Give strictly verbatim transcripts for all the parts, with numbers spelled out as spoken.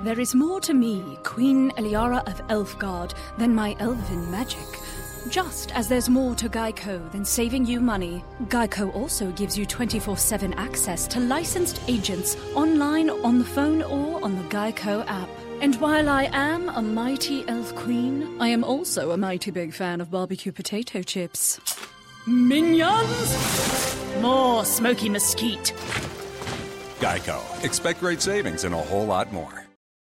There is more to me, Queen Eliara of Elfgard, than my elven magic. Just as there's more to Geico than saving you money, Geico also gives you twenty-four seven access to licensed agents online, on the phone, or on the Geico app. And while I am a mighty elf queen, I am also a mighty big fan of barbecue potato chips. Minions! More smoky mesquite. Geico. Expect great savings and a whole lot more.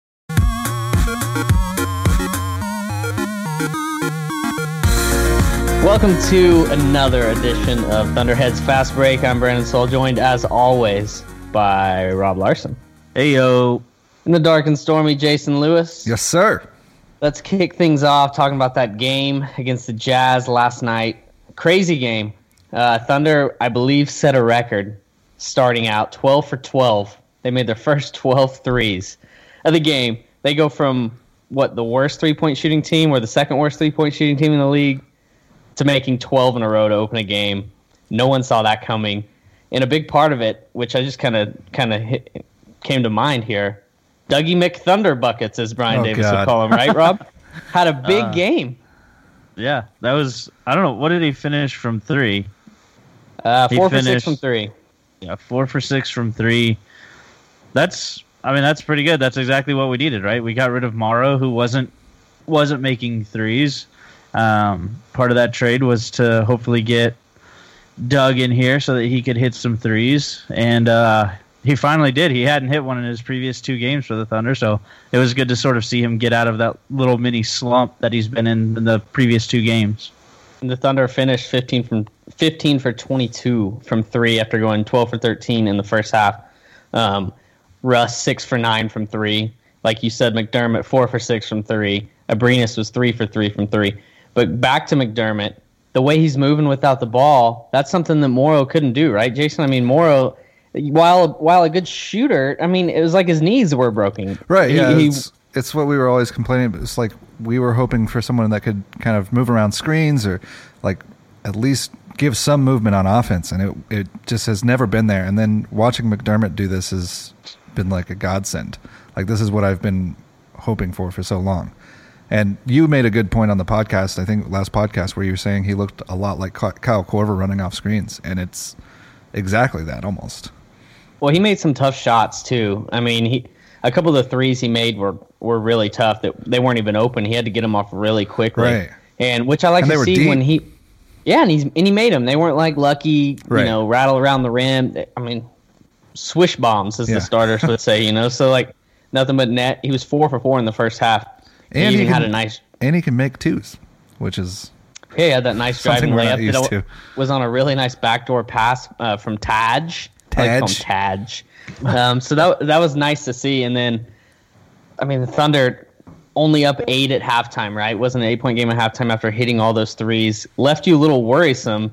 Welcome to another edition of Thunderhead's Fast Break. I'm Brandon Soul, joined as always by Rob Larson. Hey, yo. In the dark and stormy, Jason Lewis. Yes, sir. Let's kick things off talking about that game against the Jazz last night. Crazy game. Uh, Thunder, I believe, set a record starting out twelve for twelve. They made their first twelve threes of the game. They go from, what, the worst three-point shooting team or the second worst three-point shooting team in the league to making twelve in a row to open a game. No one saw that coming. And a big part of it, which I just kind of kind of came to mind here, Dougie McThunder buckets, as Brian oh, Davis God. would call him, right, Rob? Had a big uh, game. Yeah, that was, I don't know, what did he finish from three? Uh, four he for six finished, from three. Yeah, four for six from three. That's, I mean, that's pretty good. That's exactly what we needed, right? We got rid of Morrow, who wasn't wasn't making threes. Um, part of that trade was to hopefully get Doug in here so that he could hit some threes, and uh, he finally did. He hadn't hit one in his previous two games for the Thunder, so it was good to sort of see him get out of that little mini slump that he's been in in the previous two games. And the Thunder finished fifteen from fifteen for twenty-two from three after going twelve for thirteen in the first half. Um, Russ six for nine from three. Like you said, McDermott four for six from three. Abrinas was three for three from three. But back to McDermott, the way he's moving without the ball, that's something that Morrow couldn't do, right, Jason? I mean, Morrow, while while a good shooter, I mean, it was like his knees were broken. Right, He- yeah. he- it's, it's what we were always complaining about. It's like we were hoping for someone that could kind of move around screens or like at least give some movement on offense, and it it just has never been there. And then watching McDermott do this has been like a godsend. Like, this is what I've been hoping for for so long. And you made a good point on the podcast, I think last podcast, where you were saying he looked a lot like Kyle Korver running off screens, and it's exactly that almost. Well, he made some tough shots too. I mean, he a couple of the threes he made were, were really tough. That they weren't even open. He had to get them off really quickly, Right. and which I like And to they were see deep. when he, yeah, and he's and he made them. They weren't like lucky, Right. you know, rattle around the rim. I mean, swish bombs, as Yeah. the starters would say, you know. So like nothing but net. He was four for four in the first half. And he he even can, had a nice. and he can make twos, which is Yeah, he had that nice Something driving we're not layup. used That to. was on a really nice backdoor pass uh, from Taj. I like to call him Taj. Taj. Um, so that that was nice to see. And then, I mean, the Thunder only up eight at halftime, right? It wasn't an eight-point game at halftime after hitting all those threes. Left you a little worrisome.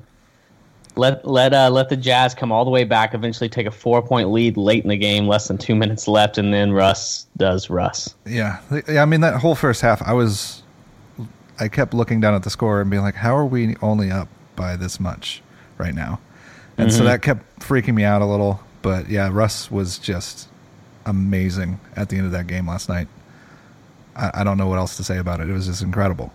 Let let uh, let the Jazz come all the way back, eventually take a four-point lead late in the game, less than two minutes left, and then Russ does Russ. Yeah, yeah. I mean, that whole first half, I was, I kept looking down at the score and being like, "How are we only up by this much right now?" And Mm-hmm. so that kept freaking me out a little. But yeah, Russ was just amazing at the end of that game last night. I, I don't know what else to say about it. It was just incredible.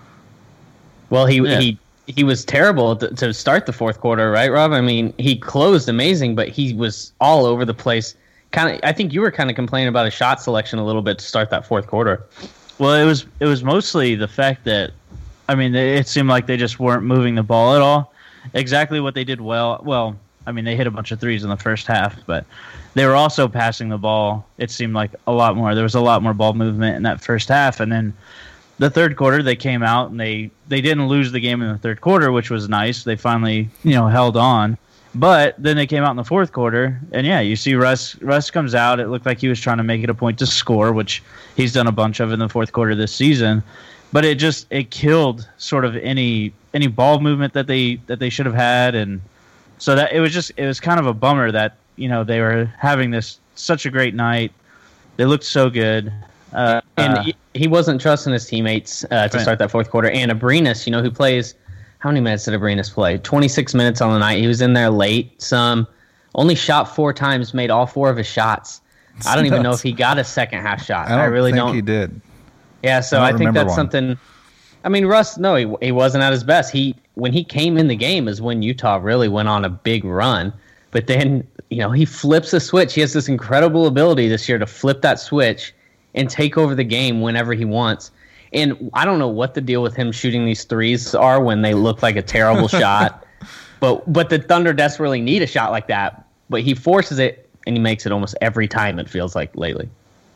Well, he Yeah. he he was terrible to, to start the fourth quarter, right, Rob? I mean, he closed amazing, but he was all over the place. Kind of, I think you were kind of complaining about his shot selection a little bit to start that fourth quarter. Well, it was it was mostly the fact that, I mean, it seemed like they just weren't moving the ball at all. Exactly what they did well. Well, I mean, they hit a bunch of threes in the first half, but they were also passing the ball. It seemed like a lot more. There was a lot more ball movement in that first half, and then the third quarter they came out and they, they didn't lose the game in the third quarter, which was nice. They finally, you know, held on. But then they came out in the fourth quarter, and yeah, you see Russ Russ comes out. It looked like he was trying to make it a point to score, which he's done a bunch of in the fourth quarter this season. But it just it killed sort of any any ball movement that they that they should have had, and so that it was just it was kind of a bummer that, you know, they were having this such a great night. They looked so good. Uh, And uh, he, he wasn't trusting his teammates uh, to Right. start that fourth quarter. And Abrinas, you know, who plays, how many minutes did Abrinas play? twenty-six minutes on the night. He was in there late. Some only shot four times, made all four of his shots. I don't even know nuts. if he got a second half shot. I, don't I really think don't. he did. Yeah, so I I, don't think remember that's one. something. I mean, Russ, no, he, he wasn't at his best. He when he came in the game is when Utah really went on a big run. But then, you know, he flips a switch. He has this incredible ability this year to flip that switch and take over the game whenever he wants. And I don't know what the deal with him shooting these threes are when they look like a terrible shot. But but the Thunder desperately need a shot like that. But he forces it, and he makes it almost every time, it feels like, lately.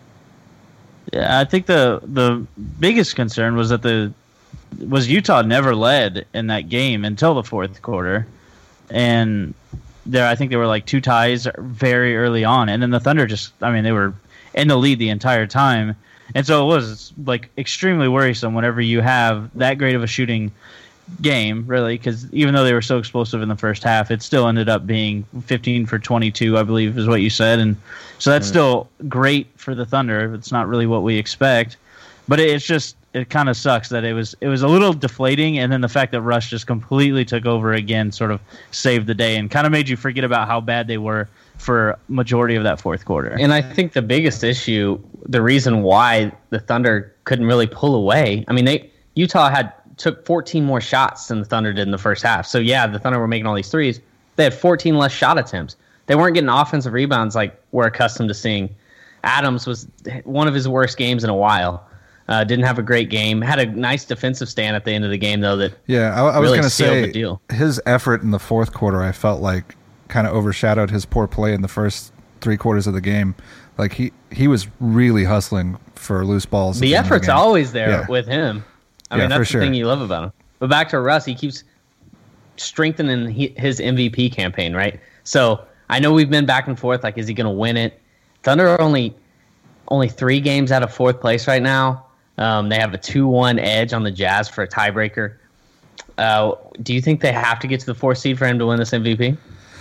Yeah, I think the the biggest concern was that the was Utah never led in that game until the fourth quarter, and there I think there were like two ties very early on, and then the Thunder just I mean they were in the lead the entire time, and so it was like extremely worrisome whenever you have that great of a shooting game, really, because even though they were so explosive in the first half, it still ended up being fifteen for twenty-two, I believe, is what you said, and so that's mm. still great for the Thunder. It's not really what we expect, but it's just it kind of sucks that it was it was a little deflating, and then the fact that Russ just completely took over again sort of saved the day and kind of made you forget about how bad they were for majority of that fourth quarter. And I think the biggest issue, the reason why the Thunder couldn't really pull away, I mean, they Utah had took fourteen more shots than the Thunder did in the first half. So, yeah, the Thunder were making all these threes. They had fourteen less shot attempts. They weren't getting offensive rebounds like we're accustomed to seeing. Adams was one of his worst games in a while. Uh, didn't have a great game. Had a nice defensive stand at the end of the game, though, that yeah, I, I was really going to sealed say the deal. His effort in the fourth quarter, I felt like, kind of overshadowed his poor play in the first three quarters of the game. Like, he, he was really hustling for loose balls. The effort's the always there yeah. with him. I yeah, mean, that's the sure. thing you love about him. But back to Russ, he keeps strengthening he, his M V P campaign, right? So I know we've been back and forth, like, is he going to win it? Thunder are only only three games out of fourth place right now. Um, they have a two one edge on the Jazz for a tiebreaker. Uh, do you think they have to get to the fourth seed for him to win this M V P?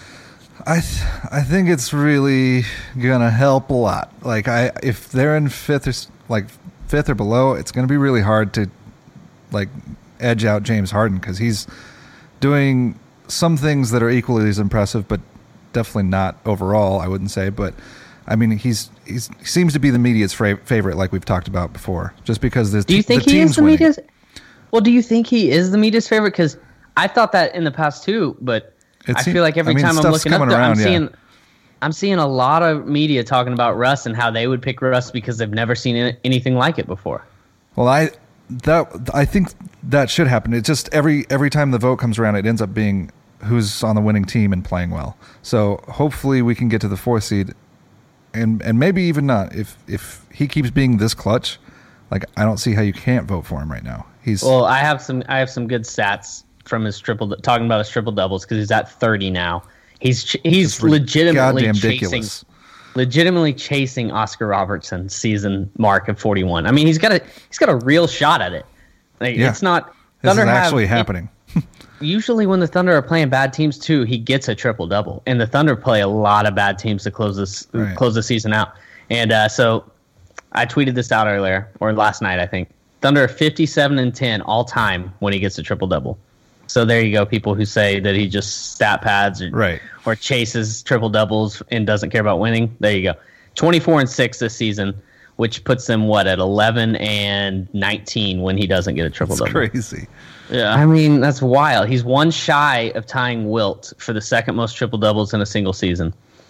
I th- I think it's really gonna help a lot. Like I, if they're in fifth or s- like fifth or below, it's gonna be really hard to like edge out James Harden because he's doing some things that are equally as impressive, but definitely not overall. I wouldn't say, but I mean he's he's he seems to be the media's fra- favorite, like we've talked about before. Just because there's do you think the he team's is the winning. media's? Well, do you think he is the media's favorite? Because I thought that in the past too, but It I seem- feel like every I mean, time I'm stuff's looking up, coming there, I'm around, yeah. seeing, I'm seeing a lot of media talking about Russ and how they would pick Russ because they've never seen any- anything like it before. Well, I that I think that should happen. It just every every time the vote comes around, it ends up being who's on the winning team and playing well. So hopefully we can get to the fourth seed, and and maybe even not. If if he keeps being this clutch, like I don't see how you can't vote for him right now. He's Well, I have some I have some good stats from his triple talking about his triple doubles because he's at thirty now. He's ch- he's It's ri- legitimately goddamn chasing ridiculous. legitimately chasing Oscar Robertson's season mark of forty-one. I mean, he's got a he's got a real shot at it. Like, Yeah. It's not this is Thunder have- actually it- happening. Usually when the Thunder are playing bad teams too, he gets a triple double, and the Thunder play a lot of bad teams to close this Right. close the season out. And uh, so I tweeted this out earlier or last night, I think. Thunder are fifty-seven and ten all time when he gets a triple double. So there you go, people who say that he just stat pads or, Right. or chases triple doubles and doesn't care about winning. There you go. twenty-four and six this season, which puts them what at eleven and nineteen when he doesn't get a triple It's double. crazy. Yeah. I mean, that's wild. He's one shy of tying Wilt for the second most triple doubles in a single season.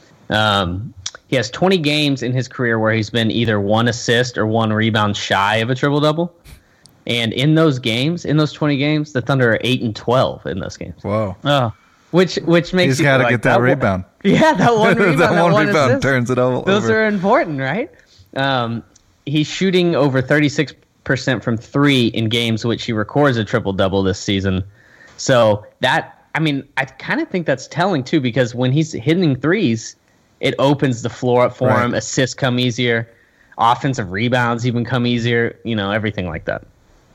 Um, he has twenty games in his career where he's been either one assist or one rebound shy of a triple double. And in those games, in those twenty games, the Thunder are eight and twelve in those games. Whoa. Oh, Which which makes He's you got to like, get that one- rebound. Yeah, that one rebound. that one one rebound assist. turns it all Those over. are important, right? Um, he's shooting over thirty-six percent from three in games which he records a triple-double this season. So that, I mean, I kind of think that's telling, too, because when he's hitting threes, it opens the floor up for Right. him. Assists come easier. Offensive rebounds even come easier. You know, everything like that.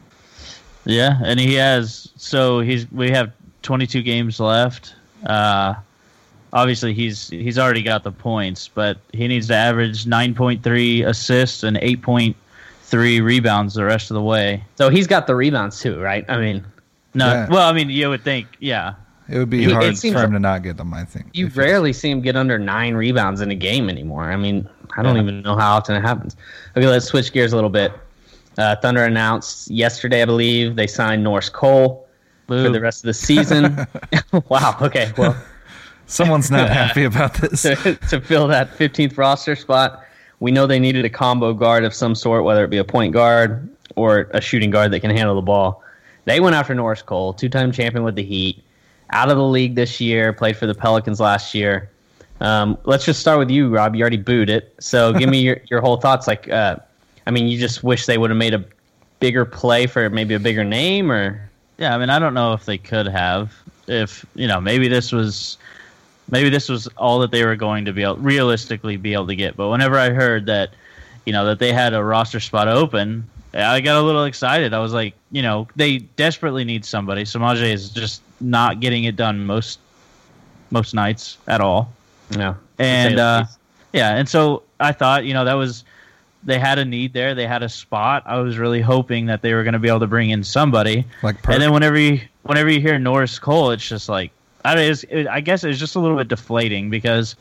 yeah, and he has. So he's. We have twenty-two games left. Uh, obviously, he's he's already got the points, but he needs to average nine point three assists and eight point three rebounds the rest of the way. So he's got the rebounds, too, right? I mean, No, Yeah. well, I mean, you would think, yeah. It would be It- it hard seems for him like- to not get them, I think. you if he's- rarely see him get under nine rebounds in a game anymore. I mean, I don't Yeah. even know how often it happens. Okay, let's switch gears a little bit. Uh, Thunder announced yesterday, I believe, they signed Norris Cole Boo. for the rest of the season. Wow. Okay. Well, Someone's not happy about this. to, to fill that fifteenth roster spot, we know they needed a combo guard of some sort, whether it be a point guard or a shooting guard that can handle the ball. They went after Norris Cole, two-time champion with the Heat, out of the league this year, played for the Pelicans last year. Um, let's just start with you, Rob. You already booed it, so give me your, your whole thoughts. Like, uh, I mean, you just wish they would have made a bigger play for maybe a bigger name, or Yeah, I mean, I don't know if they could have. If, you know, maybe this was maybe this was all that they were going to be able, realistically be able to get. But whenever I heard that, you know, that they had a roster spot open, I got a little excited. I was like, you know, they desperately need somebody. Samaje is just not getting it done most most nights at all. no? And uh, yeah, and so I thought, you know, that was they had a need there. They had a spot. I was really hoping that they were going to be able to bring in somebody. Like And then whenever you whenever you hear Norris Cole, it's just like I don't know, it's, it, I guess it's just a little bit deflating because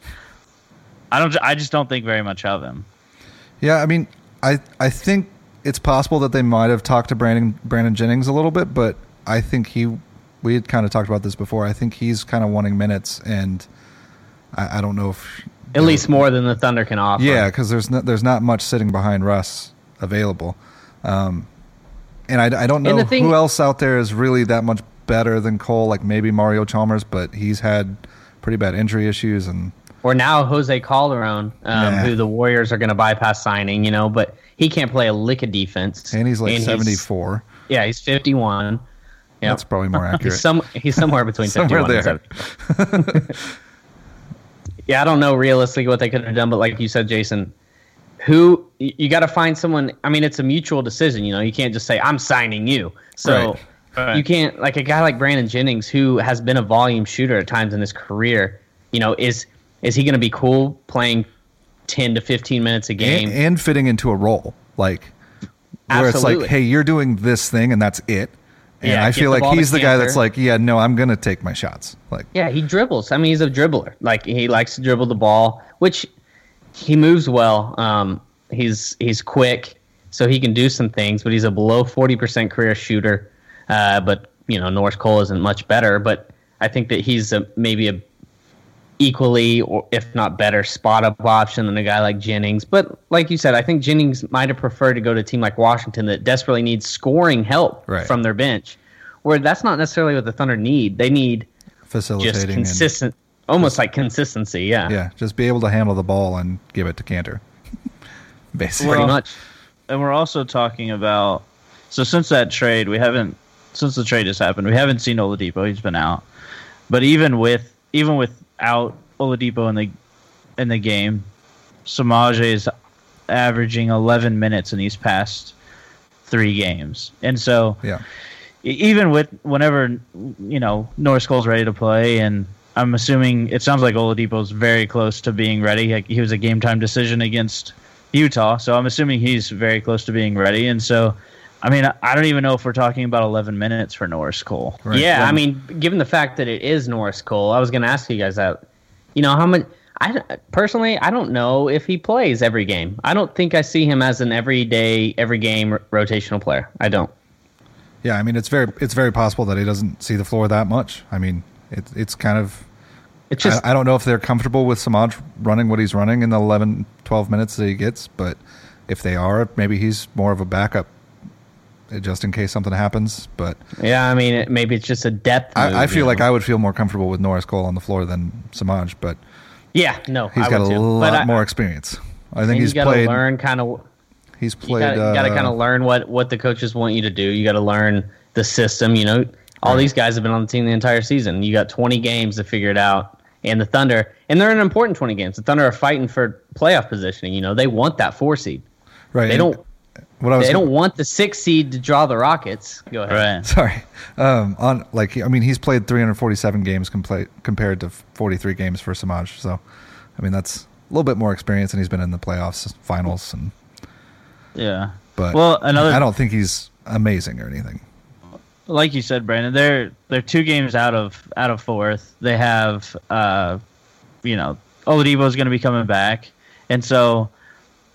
I don't I just don't think very much of him. Yeah, I mean, I I think it's possible that they might have talked to Brandon Brandon Jennings a little bit, but I think he we had kind of talked about this before. I think he's kind of wanting minutes, and I, I don't know if At least more than the Thunder can offer. yeah, because there's not, there's not much sitting behind Russ available, um, and I, I don't know And the thing- who else out there is really that much better than Cole. Like maybe Mario Chalmers, but he's had pretty bad injury issues, and Or now Jose Calderon, um, Yeah. who the Warriors are going to bypass signing, you know, but he can't play a lick of defense. and he's like seventy-four. Yeah, he's fifty-one. Yep. That's probably more accurate. He's some he's somewhere between Somewhere fifty-one and there. seventy. Yeah, I don't know realistically what they could have done, but like you said, Jason, who you, you got to find someone. I mean, it's a mutual decision. You know, you can't just say I'm signing you. So Right. Right. you can't like a guy like Brandon Jennings, who has been a volume shooter at times in his career. You know, is is he going to be cool playing ten to fifteen minutes a game? and, and fitting into a role, like where it's Absolutely. like, hey, you're doing this thing, and that's it. And Yeah, I get feel the like ball to he's the guy Cantor. that's like, yeah, no, I'm gonna take my shots. Like, Yeah, he dribbles. I mean, he's a dribbler. Like he likes to dribble the ball, which he moves well. Um, he's he's quick, so he can do some things. But he's a below forty percent career shooter. Uh, but you know, Norris Cole isn't much better. But I think that he's a, maybe a equally, or if not better, spot up option than a guy like Jennings. But like you said, I think Jennings might have preferred to go to a team like Washington that desperately needs scoring help Right. from their bench. Where that's not necessarily what the Thunder need. They need facilitating just and consistent, almost like consistency. Yeah, yeah, just be able to handle the ball and give it to Cantor. Basically, pretty Well, much. And we're also talking about so since that trade, we haven't since the trade has happened, we haven't seen Oladipo. He's been out, but even with even without Oladipo in the in the game, Samaje is averaging eleven minutes in these past three games, and so yeah, e- even with whenever you know Norris Cole's ready to play, and I'm assuming it sounds like Oladipo's very close to being ready. Like, he was a game time decision against Utah, so I'm assuming he's very close to being ready. And so, I mean, I don't even know if we're talking about eleven minutes for Norris Cole. Right. Yeah, When- I mean, given the fact that it is Norris Cole, I was going to ask you guys that. You know, how much? I personally, I don't know if he plays every game. I don't think I see him as an everyday, every game r- rotational player. I don't. yeah. I mean, it's very it's very possible that he doesn't see the floor that much. I mean, it's it's kind of. It's just I, I don't know if they're comfortable with Samaj running what he's running in the eleven, twelve minutes that he gets, but if they are, maybe he's more of a backup uh, just in case something happens. But yeah. I mean, it, maybe it's just a depth. move, I, I feel you like know? I would feel more comfortable with Norris Cole on the floor than Samaj, but Yeah, no, he's I got a would too. lot But I- more experience. I and think he's you gotta played. learn kind of. He's You played. got to uh, kind of learn what, what the coaches want you to do. You got to learn the system. You know, all Right. these guys have been on the team the entire season. You got twenty games to figure it out. And the Thunder, and they're an important twenty games. The Thunder are fighting for playoff positioning. You know, they want that four seed. right. They and don't. What I was They don't want the six seed to draw the Rockets. Go ahead. Right. Sorry. Um, on like I mean, he's played three hundred forty-seven games compla- compared to forty-three games for Samaj. So, I mean, that's a little bit more experience, and he's been in the playoffs, finals, and Yeah. but Well, another I don't think he's amazing or anything. like you said, Brandon, they're they're two games out of out of fourth. They have, uh, you know, Oladipo is going to be coming back, and so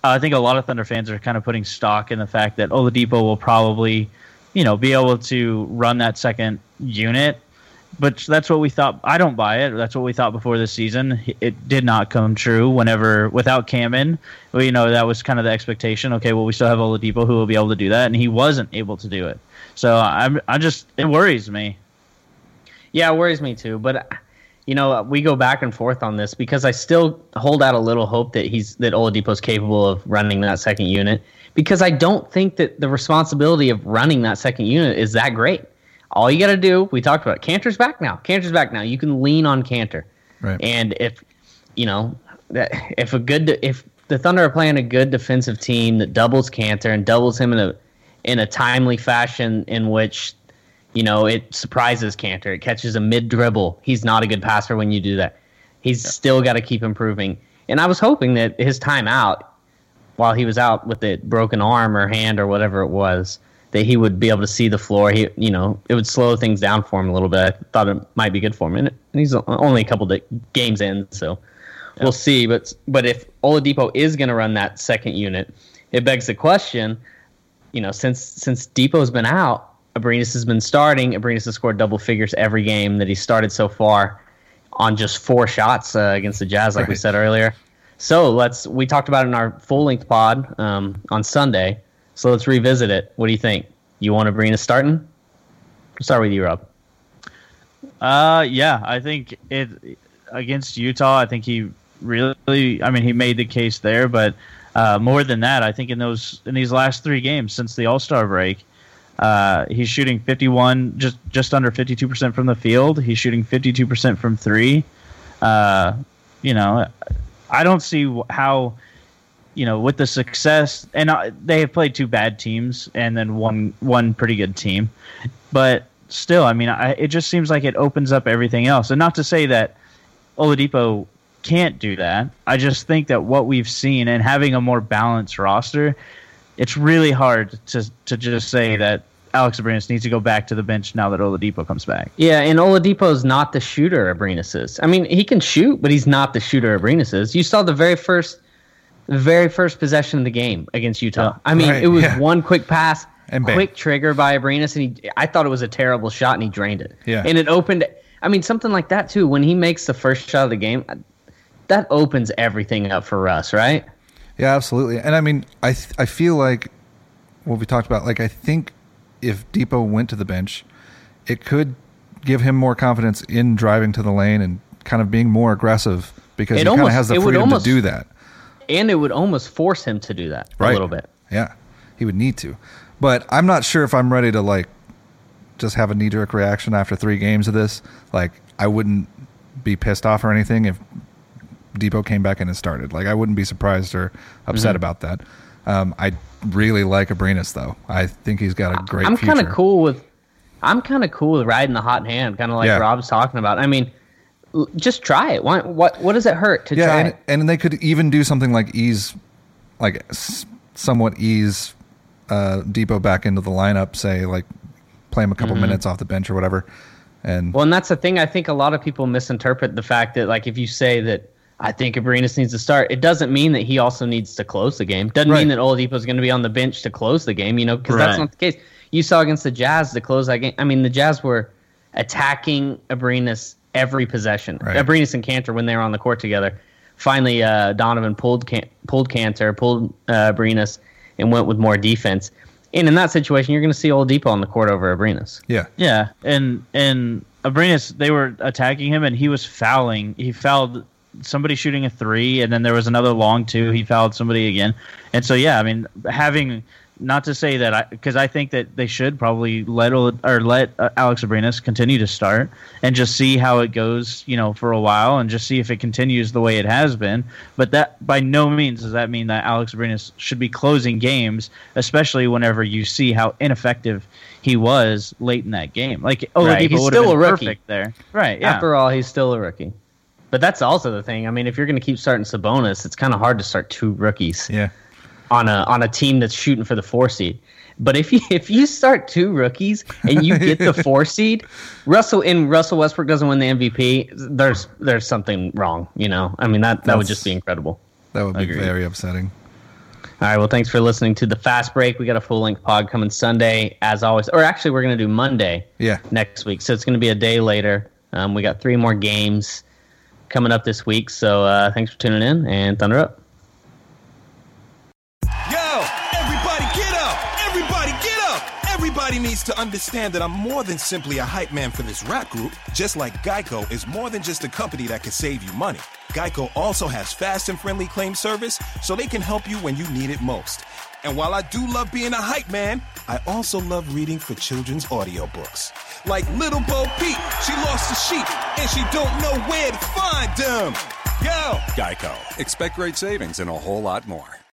I think a lot of Thunder fans are kind of putting stock in the fact that Oladipo will probably, you know, be able to run that second unit. But that's what we thought. I don't buy it. That's what we thought before this season. It did not come true. Whenever without Cam in, well, you know, that was kind of the expectation. Okay, well, we still have Oladipo who will be able to do that, and he wasn't able to do it. So I'm, I just it worries me. Yeah, it worries me too. But you know, we go back and forth on this because I still hold out a little hope that he's that Oladipo's capable of running that second unit. Because I don't think that the responsibility of running that second unit is that great. All you got to do, we talked about, Cantor's back now. Cantor's back now. You can lean on Cantor. Right. And if, you know, if a good, if the Thunder are playing a good defensive team that doubles Cantor and doubles him in a in a timely fashion in which, you know, it surprises Cantor, it catches a mid dribble. He's not a good passer when you do that. He's yeah. still got to keep improving. And I was hoping that his time out, while he was out with the broken arm or hand or whatever it was, that he would be able to see the floor. He, you know, it would slow things down for him a little bit. I thought it might be good for him, and he's only a couple of games in, so yeah. we'll see. But but if Oladipo is going to run that second unit, it begs the question. You know, since since Depot's been out, Abrines has been starting. Abrines has scored double figures every game that he started so far, on just four shots uh, against the Jazz, like right. we said earlier. So let's. We talked about it in our full length pod um, on Sunday. So let's revisit it. What do you think? You want Abrines starting? I'll start with you, Rob. Uh, yeah, I think it against Utah. I think he really. I mean, he made the case there, but uh, more than that, I think in those in these last three games since the All-Star break, uh, he's shooting fifty-one, just just under fifty-two percent from the field. He's shooting fifty-two percent from three. Uh, you know, I don't see how. You know, with the success, and uh, they have played two bad teams and then one one pretty good team, but still, I mean, I, it just seems like it opens up everything else. And not to say that Oladipo can't do that. I just think that what we've seen and having a more balanced roster, it's really hard to to just say that Alex Abrines needs to go back to the bench now that Oladipo comes back. Yeah, and Oladipo's not the shooter Abrines is. I mean, he can shoot, but he's not the shooter Abrines is. You saw the very first. The very first possession of the game against Utah. I mean, right, it was yeah. one quick pass, and quick bang. trigger by Abrines, and he, I thought it was a terrible shot, and he drained it. Yeah. And it opened, I mean, something like that, too. When he makes the first shot of the game, that opens everything up for Russ, right? Yeah, absolutely. And, I mean, I th- I feel like what we talked about, like, I think if Depot went to the bench, it could give him more confidence in driving to the lane and kind of being more aggressive because it he kind of has the freedom almost, to do that. And it would almost force him to do that right. a little bit. Yeah, he would need to. But I'm not sure if I'm ready to, like, just have a knee-jerk reaction after three games of this. Like, I wouldn't be pissed off or anything if Depot came back in and started. Like, I wouldn't be surprised or upset mm-hmm. about that. Um, I really like Abrines, though. I think he's got a great I'm future. kind of cool with I'm kind of cool with riding the hot hand, kind of like yeah. Rob's talking about. I mean, just try it. What what, what does it hurt to yeah, try and, it? And they could even do something like ease, like s- somewhat ease uh, Depot back into the lineup. Say like play him a couple mm-hmm. minutes off the bench or whatever. And well, and that's the thing. I think a lot of people misinterpret the fact that like if you say that I think Abrines needs to start, it doesn't mean that he also needs to close the game. Doesn't right. mean that Oladipo is going to be on the bench to close the game. You know, because right. that's not the case. You saw against the Jazz to close that game. I mean, the Jazz were attacking Abrines every possession. Right. Abrines and Cantor, when they were on the court together, finally uh, Donovan pulled Can- pulled Cantor, pulled uh, Abrines, and went with more defense. And in that situation, you're going to see Oladipo on the court over Abrines. Yeah, yeah, and and Abrines, they were attacking him, and he was fouling. He fouled somebody shooting a three, and then there was another long two. He fouled somebody again, and so yeah, I mean, having. Not to say that I, because I think that they should probably let or let uh, Alex Abrines continue to start and just see how it goes, you know, for a while and just see if it continues the way it has been. But that by no means does that mean that Alex Abrines should be closing games, especially whenever you see how ineffective he was late in that game. Like Oladipo right. He's would still have been a rookie perfect there, right? Yeah. After all, he's still a rookie. But that's also the thing. I mean, if you're going to keep starting Sabonis, it's kind of hard to start two rookies. Yeah. On a on a team that's shooting for the four seed, but if you if you start two rookies and you get the four seed, Russell and Russell Westbrook doesn't win the M V P, there's there's something wrong, you know. I mean that that That's, would just be incredible. That would be Agreed. very upsetting. All right, well, thanks for listening to The Fast Break. We got a full-length pod coming Sunday, as always. Or actually, we're going to do Monday yeah. next week, so it's going to be a day later. Um, we got three more games coming up this week, so uh, thanks for tuning in, and Thunder up. Yo, everybody get up! Everybody get up! Everybody needs to understand that I'm more than simply a hype man for this rap group, just like Geico is more than just a company that can save you money. Geico also has fast and friendly claim service, so they can help you when you need it most. And while I do love being a hype man, I also love reading for children's audiobooks. Like Little Bo Peep, she lost the sheep, and she don't know where to find them. Yo! Geico. Expect great savings and a whole lot more.